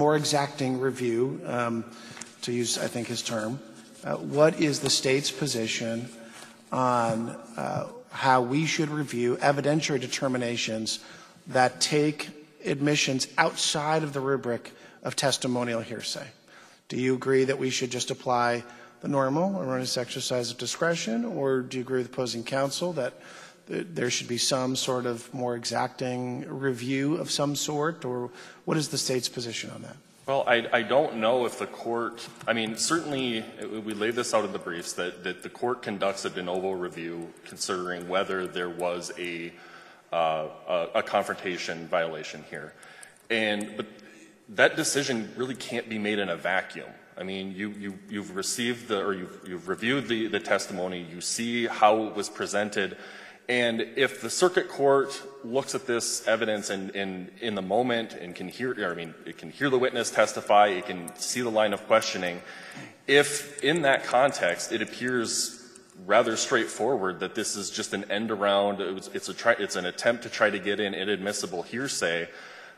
review, to use, I think, his term. What is the state's position on how we should review evidentiary determinations that take admissions outside of the rubric of testimonial hearsay? Do you agree that we should just apply the normal erroneous exercise of discretion, or do you agree with opposing counsel that there should be some sort of more exacting review of some sort, or what is the state's position on that? Well, I don't know if the court, I mean, certainly we laid this out in the briefs that the court conducts a de novo review considering whether there was a confrontation violation here. But that decision really can't be made in a vacuum. I mean, you've received you've reviewed the testimony, you see how it was presented, and if the circuit court looks at this evidence in the moment and can hear, it can hear the witness testify, it can see the line of questioning, if in that context it appears rather straightforward that this is just an end around, it's an attempt to try to get in inadmissible hearsay,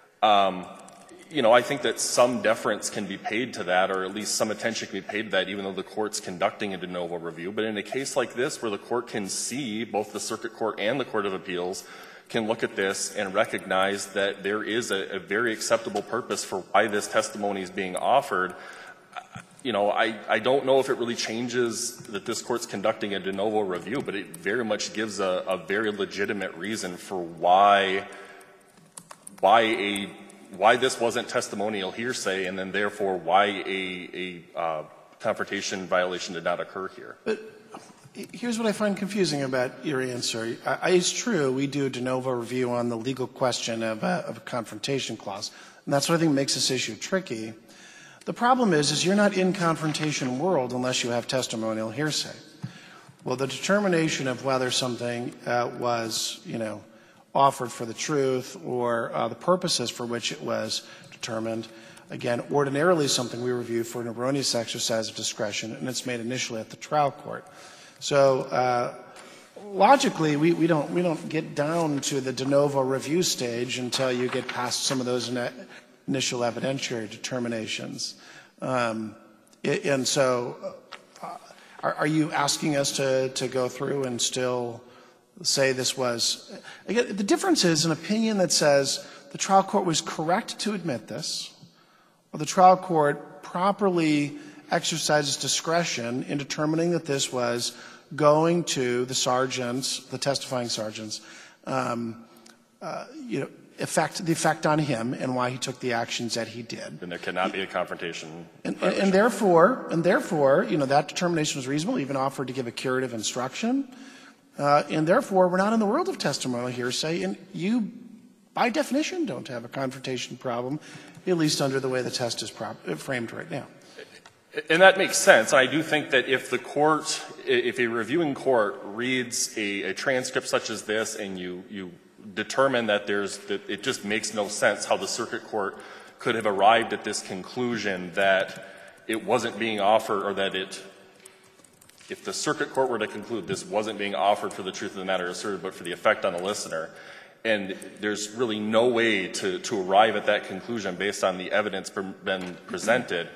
I think that some deference can be paid to that, or at least some attention can be paid to that, even though the court's conducting a de novo review. But in a case like this, where the court can see, both the circuit court and the Court of Appeals can look at this and recognize that there is a very acceptable purpose for why this testimony is being offered, I don't know if it really changes that this court's conducting a de novo review, but it very much gives a very legitimate reason for why this wasn't testimonial hearsay, and then therefore why a confrontation violation did not occur here. But here's what I find confusing about your answer. It's true, we do a de novo review on the legal question of a confrontation clause, and that's what I think makes this issue tricky. The problem is you're not in confrontation world unless you have testimonial hearsay. Well, the determination of whether something was, offered for the truth or the purposes for which it was determined, again, ordinarily something we review for an erroneous exercise of discretion, and it's made initially at the trial court. So logically, we don't get down to the de novo review stage until you get past some of those initial evidentiary determinations. And so are you asking us to go through and still say this was, again, the difference is an opinion that says the trial court was correct to admit this, or the trial court properly exercises discretion in determining that this was going to the sergeants, the testifying sergeants, the effect on him and why he took the actions that he did. Then there cannot be a confrontation. And therefore, that determination was reasonable, even offered to give a curative instruction. And therefore, we're not in the world of testimonial hearsay, and you by definition, don't have a confrontation problem, at least under the way the test is framed right now. And that makes sense. I do think that if if a reviewing court reads a transcript such as this and you determine that it just makes no sense how the circuit court could have arrived at this conclusion that it wasn't being offered, or that if the circuit court were to conclude this wasn't being offered for the truth of the matter asserted, but for the effect on the listener, and there's really no way to arrive at that conclusion based on the evidence been presented,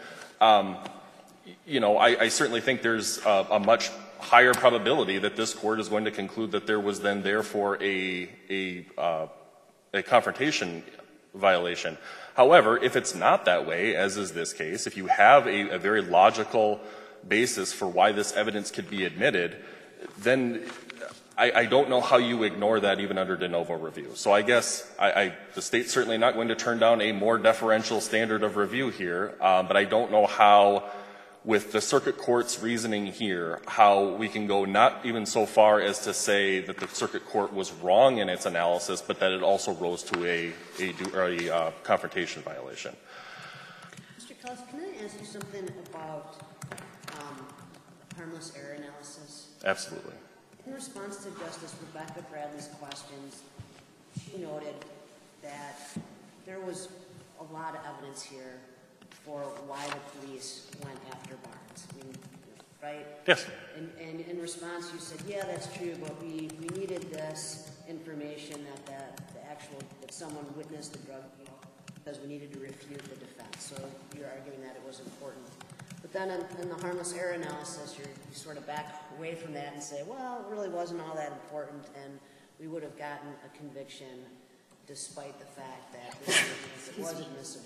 I certainly think there's a much higher probability that this court is going to conclude that there was then therefore a confrontation violation. However, if it's not that way, as is this case, if you have a very logical basis for why this evidence could be admitted, then I don't know how you ignore that even under de novo review. So I guess the state's certainly not going to turn down a more deferential standard of review here, but I don't know how, with the circuit court's reasoning here, how we can go not even so far as to say that the circuit court was wrong in its analysis, but that it also rose to a confrontation violation. Mr. Cullis, can I ask you something about harmless error analysis? Absolutely. In response to Justice Rebecca Bradley's questions, she noted that there was a lot of evidence here for why the police went after Barnes. I mean, right? Yes. And in response, you said, yeah, that's true, but we needed this information that someone witnessed the drug deal because we needed to refute the defense. So you're arguing that it was important. But then in the harmless error analysis, you sort of back away from that and say, well, it really wasn't all that important, and we would have gotten a conviction despite the fact that this evidence that was admissible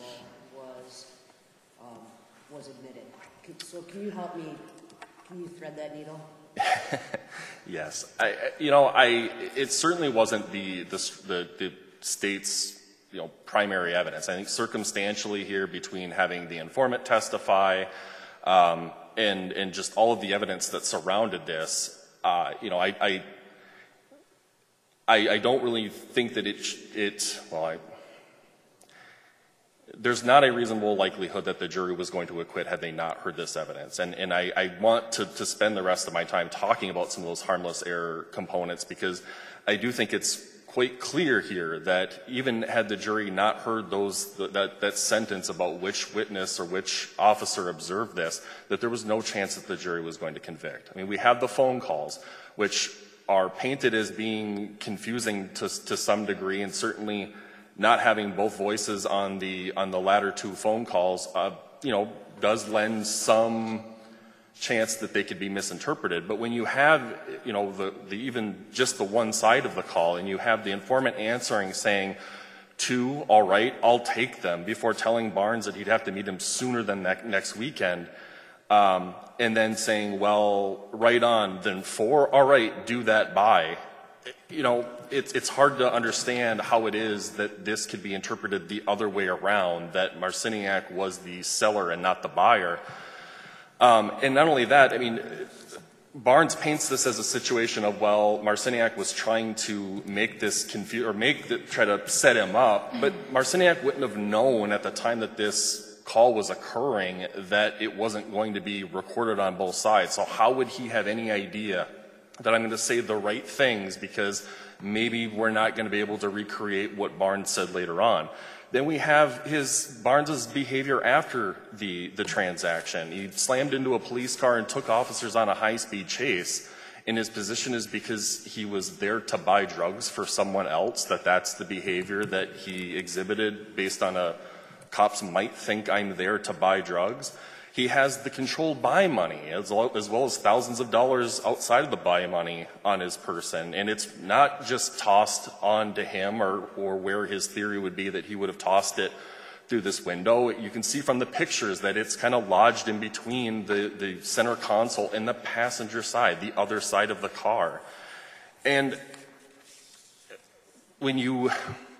was admitted. So can you help me? Can you thread that needle? Yes. It certainly wasn't the state's primary evidence. I think circumstantially here, between having the informant testify and just all of the evidence that surrounded this, I don't really think that there's not a reasonable likelihood that the jury was going to acquit had they not heard this evidence. And I want to spend the rest of my time talking about some of those harmless error components, because I do think it's quite clear here that even had the jury not heard that sentence about which witness or which officer observed this, that there was no chance that the jury was going to convict. I mean, we have the phone calls, which are painted as being confusing to some degree, and certainly not having both voices on the latter two phone calls, does lend some chance that they could be misinterpreted. But when you have, even just the one side of the call, and you have the informant answering saying, 2, all right, I'll take them, before telling Barnes that he'd have to meet him sooner than next weekend, and then saying, well, right on, then 4, all right, do that, bye. It's hard to understand how it is that this could be interpreted the other way around, that Marciniak was the seller and not the buyer. And not only that, I mean, Barnes paints this as a situation of, well, Marciniak was trying to make this try to set him up, but Marciniak wouldn't have known at the time that this call was occurring that it wasn't going to be recorded on both sides. So how would he have any idea that I'm going to say the right things because maybe we're not going to be able to recreate what Barnes said later on? Then we have Barnes's behavior after the transaction. He slammed into a police car and took officers on a high-speed chase. And his position is because he was there to buy drugs for someone else, that's the behavior that he exhibited based on cops might think I'm there to buy drugs. He has the controlled buy money, as well as thousands of dollars outside of the buy money on his person. And it's not just tossed onto him or where his theory would be that he would have tossed it through this window. You can see from the pictures that it's kind of lodged in between the center console and the passenger side, the other side of the car. And in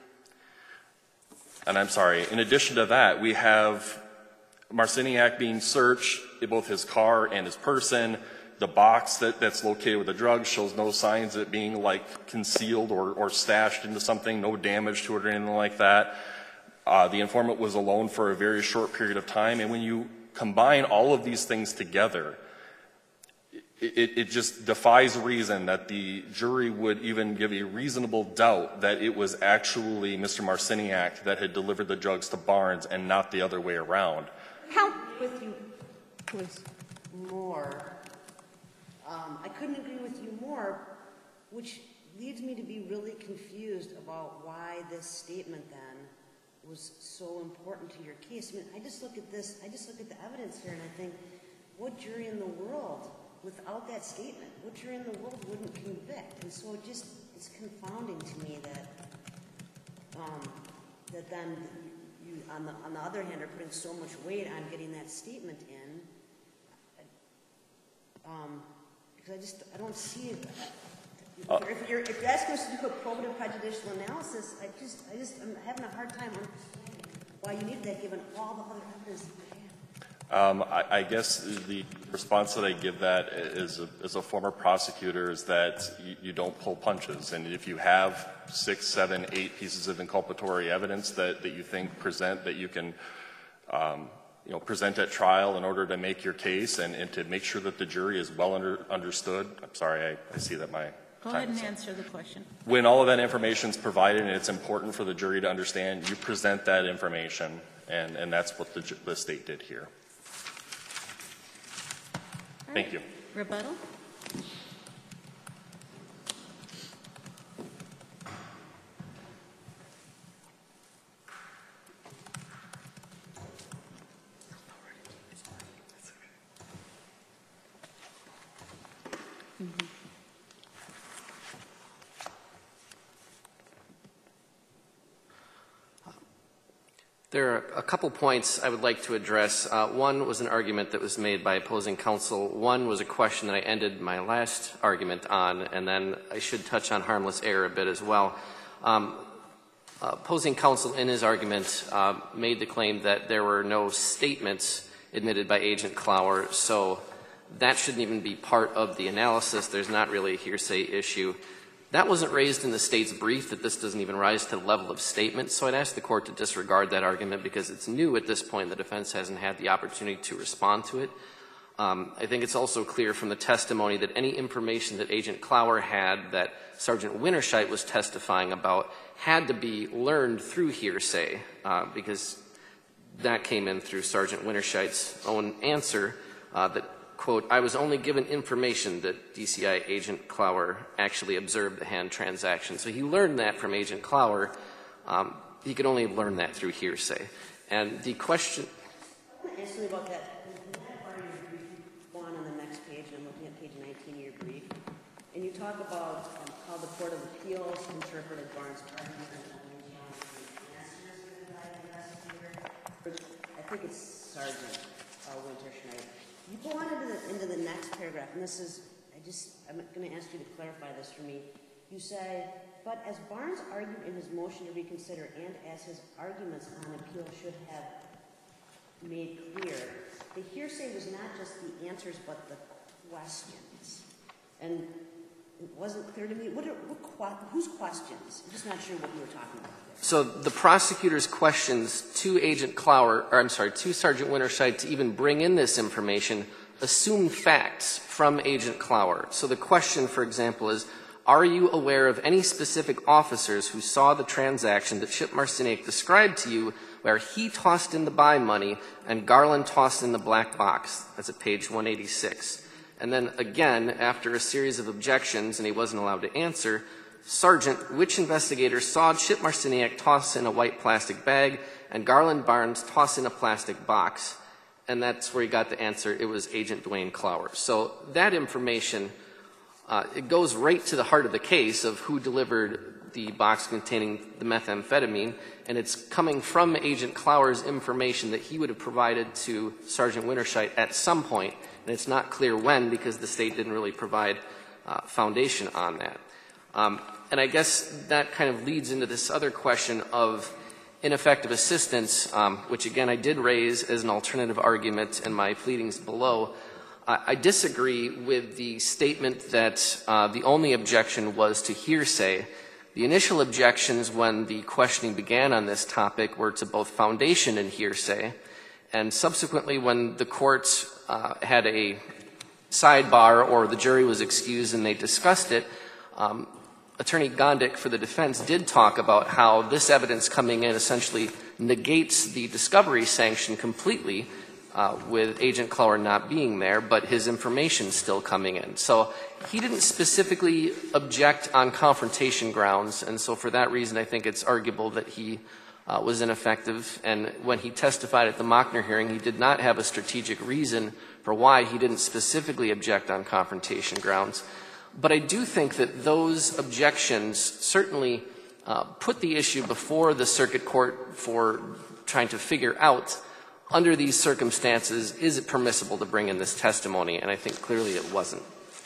addition to that, we have Marciniak being searched, both his car and his person. the box that's located with the drug shows no signs of it being like concealed or stashed into something, no damage to it or anything like that. The informant was alone for a very short period of time, and when you combine all of these things together, it just defies reason that the jury would even give a reasonable doubt that it was actually Mr. Marciniak that had delivered the drugs to Barnes and not the other way around. How with you, please, more. I couldn't agree with you more, which leads me to be really confused about why this statement then was so important to your case. I mean, I just look at this, I just look at the evidence here and I think, what jury in the world, without that statement, what jury in the world wouldn't convict? And so it's confounding to me that, that then you, on the other hand, are putting so much weight on getting that statement in. Because I don't see it. If you're asking us to do a probative prejudicial analysis, I'm having a hard time understanding why you need that given all the other evidence that you have. I guess the response that I give that as a former prosecutor is that you don't pull punches. And if you have 6, 7, 8 pieces of inculpatory evidence that you think that you can present at trial in order to make your case and to make sure that the jury is well understood. I'm sorry, I see that my Go ahead and answer the question. When all of that information is provided and it's important for the jury to understand, you present that information, and that's what the state did here. Thank you. Rebuttal? There are a couple points I would like to address. One was an argument that was made by opposing counsel. One was a question that I ended my last argument on, and then I should touch on harmless error a bit as well. Opposing counsel in his argument made the claim that there were no statements admitted by Agent Clower, so that shouldn't even be part of the analysis. There's not really a hearsay issue. That wasn't raised in the state's brief, that this doesn't even rise to the level of statement, so I'd ask the court to disregard that argument because it's new at this point. The defense hasn't had the opportunity to respond to it. I think it's also clear from the testimony that any information that Agent Clower had that Sergeant Winterscheid was testifying about had to be learned through hearsay because that came in through Sergeant Winterscheid's own answer that, quote, I was only given information that DCI Agent Clower actually observed the hand transaction. So he learned that from Agent Clower. He could only learn that through hearsay. And the question... I want to ask you about that. In that part of your brief, you go on the next page, and I'm looking at page 19 of your brief, and you talk about how the Court of Appeals interpreted Barnes' argument. I think it's Sergeant Winterscheid. You go on into the next paragraph, and this is, I'm going to ask you to clarify this for me. You say, but as Barnes argued in his motion to reconsider and as his arguments on appeal should have made clear, the hearsay was not just the answers but the questions. And it wasn't clear to me, whose questions? I'm just not sure what you were talking about there. So the prosecutor's questions to Agent Clower, or I'm sorry, to Sergeant Winterscheid to even bring in this information assume facts from Agent Clower. So the question, for example, is, are you aware of any specific officers who saw the transaction that Chip Marciniak described to you where he tossed in the buy money and Garland tossed in the black box? That's at page 186. And then again, after a series of objections and he wasn't allowed to answer, Sergeant, which investigator saw Chip Marciniak toss in a white plastic bag and Garland Barnes toss in a plastic box? And that's where he got the answer. It was Agent Dwayne Clower. So that information, it goes right to the heart of the case of who delivered the box containing the methamphetamine, and it's coming from Agent Clower's information that he would have provided to Sergeant Winterscheid at some point, and it's not clear when because the state didn't really provide foundation on that. And I guess that kind of leads into this other question of ineffective assistance, which again I did raise as an alternative argument in my pleadings below. I disagree with the statement that the only objection was to hearsay. The initial objections when the questioning began on this topic were to both foundation and hearsay, and subsequently when the courts had a sidebar or the jury was excused and they discussed it, Attorney Gondik for the defense did talk about how this evidence coming in essentially negates the discovery sanction completely, with Agent Clower not being there, but his information still coming in. So he didn't specifically object on confrontation grounds, and so for that reason I think it's arguable that he was ineffective. And when he testified at the Mockner hearing, he did not have a strategic reason for why he didn't specifically object on confrontation grounds. But I do think that those objections certainly put the issue before the circuit court for trying to figure out, under these circumstances, is it permissible to bring in this testimony? And I think clearly it wasn't.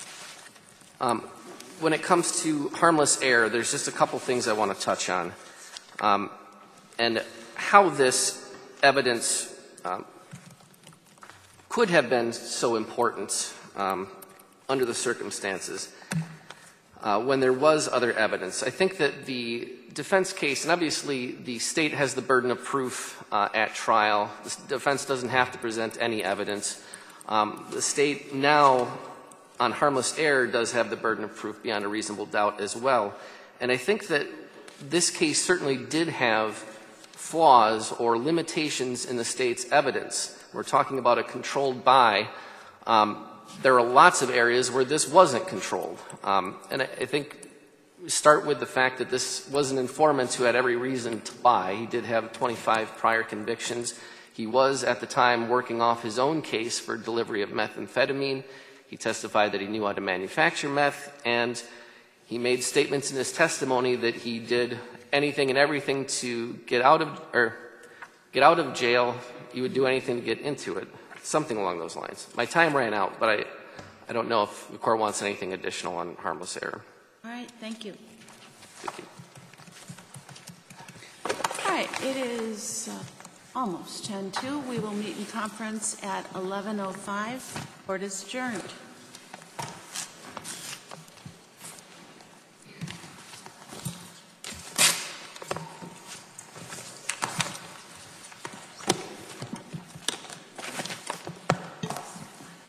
When it comes to harmless error, there's just a couple things I want to touch on. And how this evidence could have been so important under the circumstances when there was other evidence. I think that the defense case, and obviously the state has the burden of proof at trial. The defense doesn't have to present any evidence. The state now, on harmless error, does have the burden of proof beyond a reasonable doubt as well. And I think that this case certainly did have flaws or limitations in the state's evidence. We're talking about a controlled buy. There are lots of areas where this wasn't controlled. And I think we start with the fact that this was an informant who had every reason to lie. He did have 25 prior convictions. He was, at the time, working off his own case for delivery of methamphetamine. He testified that he knew how to manufacture meth, and he made statements in his testimony that he did anything and everything to get out of jail. He would do anything to get into it. Something along those lines. My time ran out, but I don't know if the court wants anything additional on harmless error. All right, thank you. Thank you. All right, it is almost 10:02. We will meet in conference at 11:05. Court is adjourned.